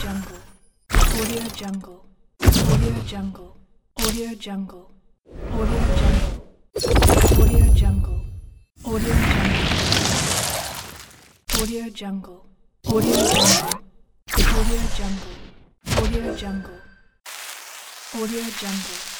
Jungle. Audio Jungle. Audio Jungle. Audio Jungle. Audio Jungle. Audio Jungle. Audio Jungle. Audio Jungle. Audio Jungle. Audio Jungle. Audio Jungle. Audio Jungle.